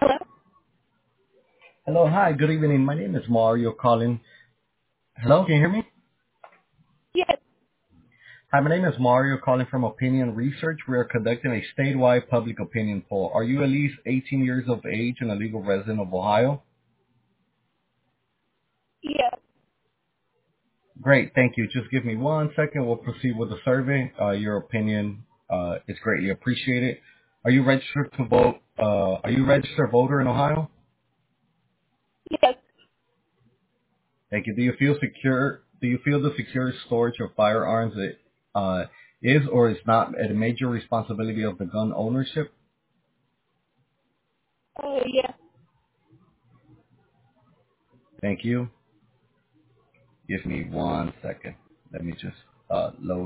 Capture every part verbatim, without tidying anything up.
Hello? Hello, hi, good evening. My name is Mario calling. Hello, can you hear me? Yes, Hi, my name is Mario calling from Opinion Research. We are conducting a statewide public opinion poll. Are you at least eighteen years of age and a legal resident of Ohio? yes. Great, thank you. Just give me one second. We'll proceed with the survey. Uh, your opinion uh, is greatly appreciated. Are you registered to vote? Uh, are you a registered voter in Ohio? Yes. Thank you. Do you feel secure? Do you feel the secure storage of firearms uh, is or is not a major responsibility of the gun ownership? Uh, yes. Thank you. Give me one second. Let me just uh, load.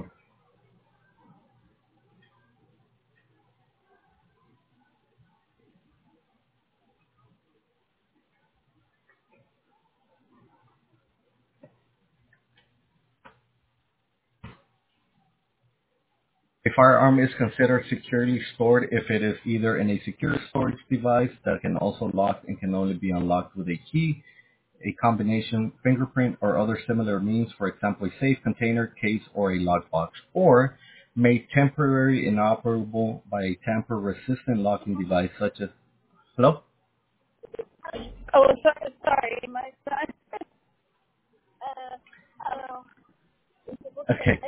A firearm is considered securely stored if it is either in a secure storage device that can also lock and can only be unlocked with a key, a combination fingerprint or other similar means, for example, a safe container, case, or a lockbox, or made temporarily inoperable by a tamper-resistant locking device such as... Hello? Oh, sorry, sorry, my son. uh, hello. Okay.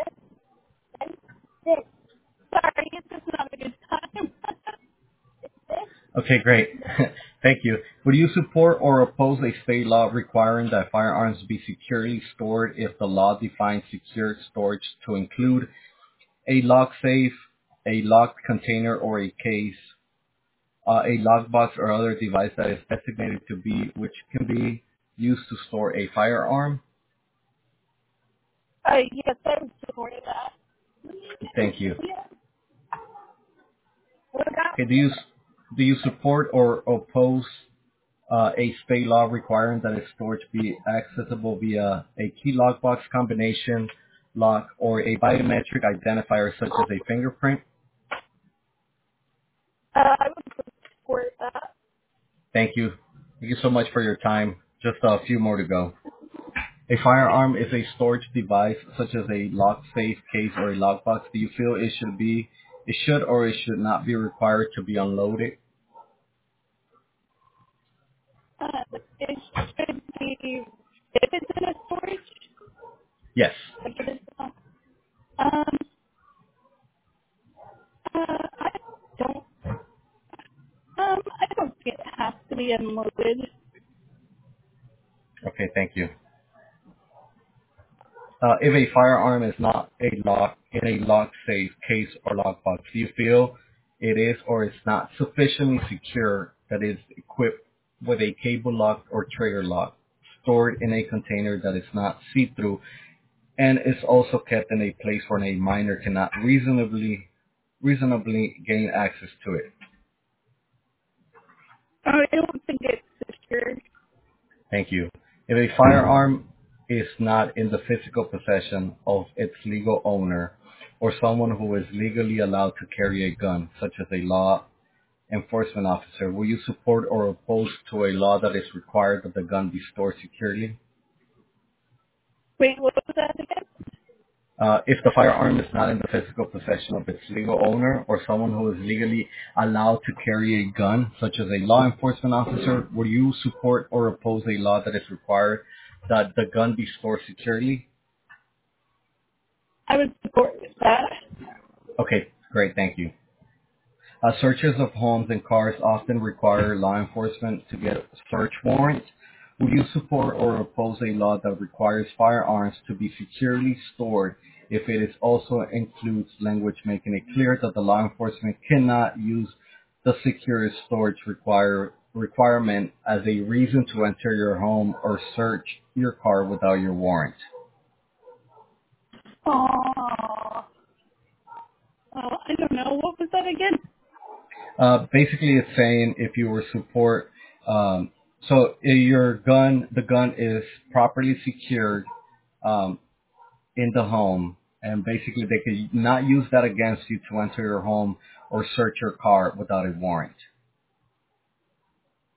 Sorry, it's just not a good time. Okay, great. Thank you. Would you support or oppose a state law requiring that firearms be securely stored if the law defines secure storage to include a lock safe, a locked container or a case, uh, a lockbox or other device that is designated to be, which can be used to store a firearm? uh, yes, I would support that. Thank you. What about? Okay, do you, do you support or oppose uh, a state law requiring that its storage be accessible via a key lockbox combination lock or a biometric identifier such as a fingerprint? Uh, I would support that. Thank you. Thank you so much for your time. Just a few more to go. A firearm is a storage device such as a lock safe case or a lockbox. Do you feel it should be, it should or it should not be required to be unloaded? Uh, it should be, if it's in a storage, Yes. like it is, uh, um, uh, I don't, um, I don't think it has to be unloaded. Okay, thank you. Uh, if a firearm is not a lock in a lock safe case or lockbox, do you feel it is or is not sufficiently secure that is equipped with a cable lock or trigger lock, stored in a container that is not see-through, and is also kept in a place where a minor cannot reasonably reasonably gain access to it? I don't think it's secure. Thank you. If a firearm is not in the physical possession of its legal owner or someone who is legally allowed to carry a gun, such as a law enforcement officer, will you support or oppose to a law that is required that the gun be stored securely? Wait, what was that again? Uh, if the firearm is not in the physical possession of its legal owner or someone who is legally allowed to carry a gun, such as a law enforcement officer, will you support or oppose a law that is required that the gun be stored securely? I would support that. Okay, great, thank you. Uh, searches of homes and cars often require law enforcement to get search warrants. Would you support or oppose a law that requires firearms to be securely stored if it is also includes language making it clear that the law enforcement cannot use the secure storage require, requirement as a reason to enter your home or search your car without your warrant? Oh, uh, I don't know. What was that again? Uh, basically, it's saying if you were support, um, so if your gun, the gun is properly secured um, in the home, and basically they could not use that against you to enter your home or search your car without a warrant.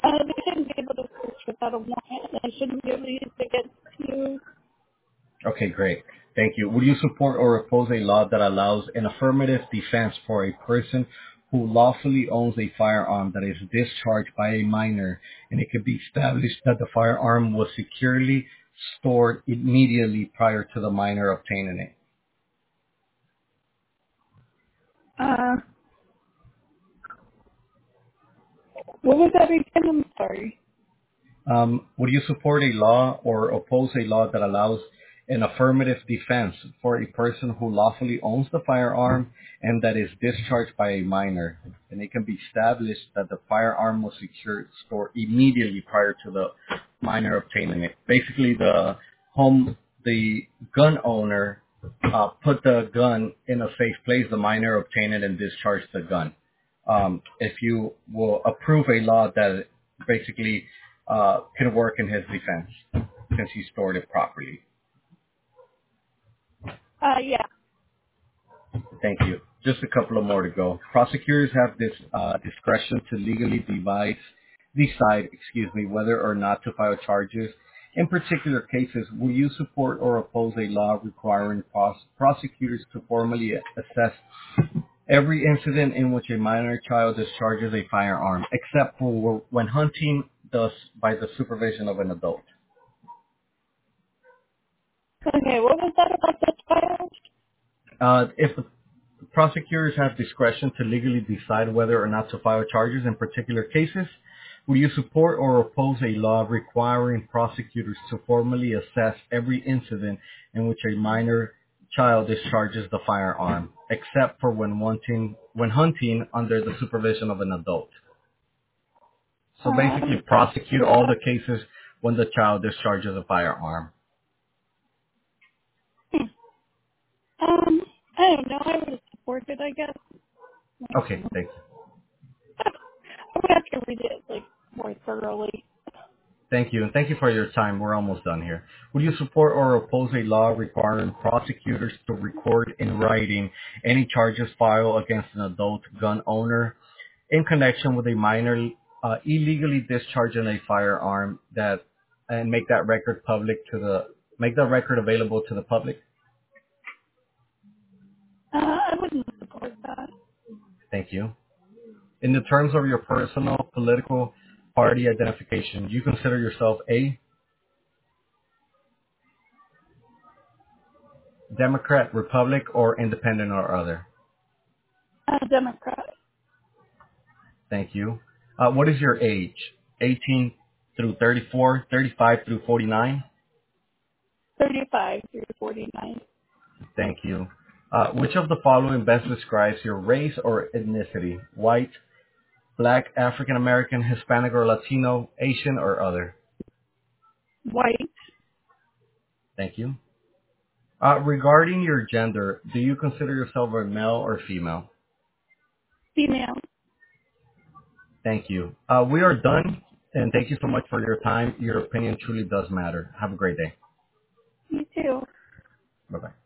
Uh, they shouldn't be able to search without a warrant, and they shouldn't be able to use it against you. Okay, great. Thank you. Would you support or oppose a law that allows an affirmative defense for a person who lawfully owns a firearm that is discharged by a minor, and it could be established that the firearm was securely stored immediately prior to the minor obtaining it? Uh, what was that again? I'm sorry. Um, would you support a law or oppose a law that allows an affirmative defense for a person who lawfully owns the firearm and that is discharged by a minor? And it can be established that the firearm was secured, stored immediately prior to the minor obtaining it. Basically, the home, the gun owner uh, put the gun in a safe place. The minor obtained it and discharged the gun. Um, if you will approve a law that basically uh, can work in his defense since he stored it properly. Uh, yeah. Thank you. Just a couple of more to go. Prosecutors have this uh, discretion to legally devise, decide, excuse me, whether or not to file charges. In particular cases, will you support or oppose a law requiring pros- prosecutors to formally assess every incident in which a minor child discharges a firearm, except for when hunting thus by the supervision of an adult? Okay, what was that about the child? Uh, if the prosecutors have discretion to legally decide whether or not to file charges in particular cases, will you support or oppose a law requiring prosecutors to formally assess every incident in which a minor child discharges the firearm, except for when wanting, when hunting under the supervision of an adult? So basically Um, prosecute all the cases when the child discharges a firearm. hmm. um, I don't know. I would have supported, I guess. Okay, thank you. I would have to read it, like, more thoroughly. Thank you, and thank you for your time. We're almost done here. Would you support or oppose a law requiring prosecutors to record in writing any charges filed against an adult gun owner in connection with a minor uh, illegally discharging a firearm that and make that record public to the make that record available to the public? Uh, I wouldn't support that. Thank you. In the terms of your personal political party identification, do you consider yourself a Democrat, Republic, or independent or other? Uh, Democrat. Thank you. Uh, what is your age? eighteen through thirty-four, thirty-five through forty-nine? thirty-five through forty-nine. Thank you. Uh, which of the following best describes your race or ethnicity? White, black, African American, Hispanic or Latino, Asian or other? White. Thank you. Uh, regarding your gender, do you consider yourself a male or female? Female. Thank you. Uh, we are done, and thank you so much for your time. Your opinion truly does matter. Have a great day. You too. Bye-bye.